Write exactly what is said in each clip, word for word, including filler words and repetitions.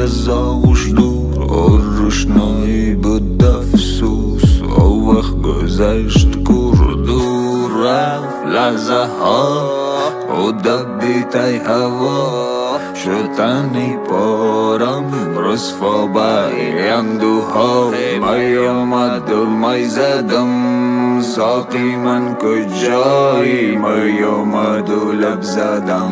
از آغوش دور و روشنایی بود افسوس و وقت گذشت کور و دور رفت لحظه ها و دبی تای هوا شدنی پارم رسوا بایم دوها مای آمد و مای زدم ساقی من کجایی مای آمد و لب زدم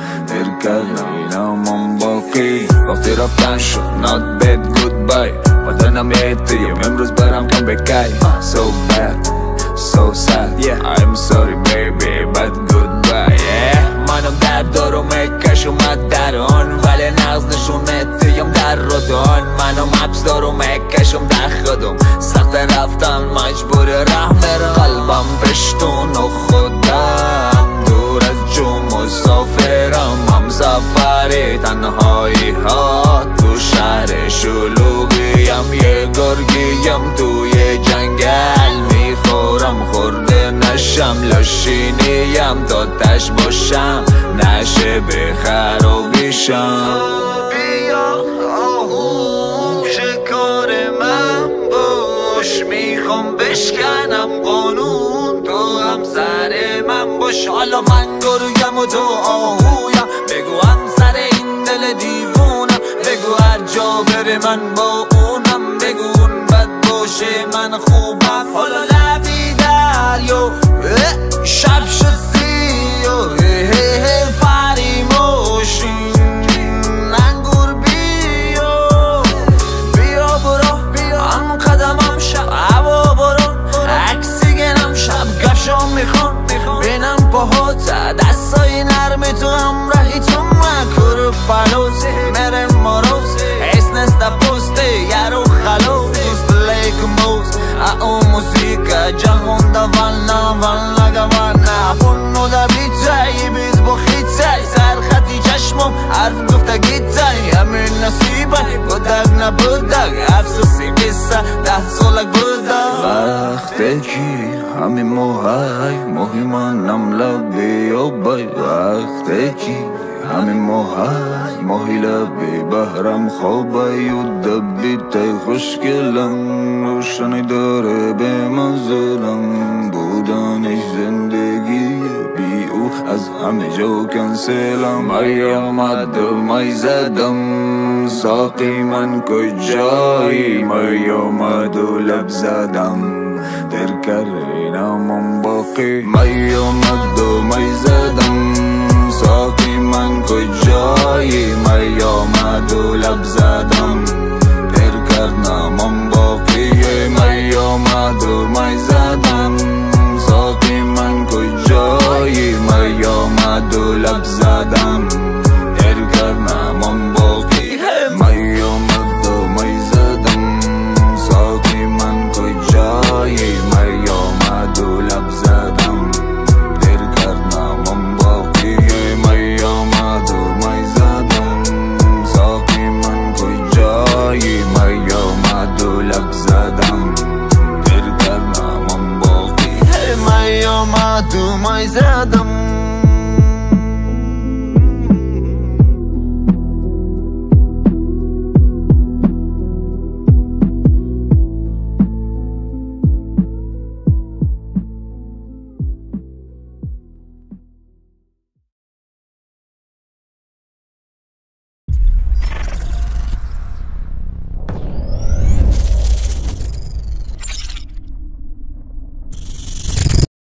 نامم باقی وقتی رفتن شد not bad goodbye بدنم یتیم امروز برم کم بکی so bad so sad yeah I'm sorry baby but goodbye yeah منم درد دارم مکش اومد در آن ولی نغز نشونه تیم در رودان منم حبس دارم مکشم در خودم سخت رفتم مجبور رحم برم قلبم پشتون و خودم دور از جون مسافرم هم سفری تنهایی ها تو شهر شلوغیم یه گرگیم توی جنگل میخورم خورده نشم لاشینیم تا تش باشم نشه به خرابیشم بیا آهو شکار من باش میخوام بشکنم قانون تو هم سر من باش حالا من گرگم و تو آهویم بگو هم سر این دل دیوونم بگو هر جا بره من با اونم بگو اون بد باشه من خوبم حالا لبی دریا شب شد سیاه فریموشین انگور بیا بیا برو هم قدمم شب هوا برو عکسی گنم شب گفشم میخوام بینم پاهات دستای نرم تو همراهی تو مکر پلوز میره مروز ایس نستا پوسته یارو خلوز بلیک موز اون موسیقا جهون دا وانا وانا گوانا پونو دا بیتای بیز با خیتای سر خطی چشمم حرف گفته گیتای همین نصیبه بودک نبودک افسوسی بیسته ده سالک بودک وقتی کی همین موهای مهمانم لبی و بای وقتی کی همین موهای ماهی لبی بهرم خوابی و دبی تای خوشگلم روشنی داره به منزلم بودنش زندگی بی او از همه جا کنسلم مای آمد و مای زدم ساقی من کجایی مای آمد و لب زدم در کرینم باقی مای آمد و مای زدم ساقی من کجایی مای آمد و لب زدم در کرنم باقی مای آمد و مای زدم ساقی من کجایی مای آمد و لب زدم در کرنم باقی مای آمد و مای زدم ساقی من کجایی مای آمد و لب زدم در کرنم باقی مای آمد و مای زدم ساقی من کجایی مای آمد و لب زدم در کرنم باقی مای آمد و مای زدم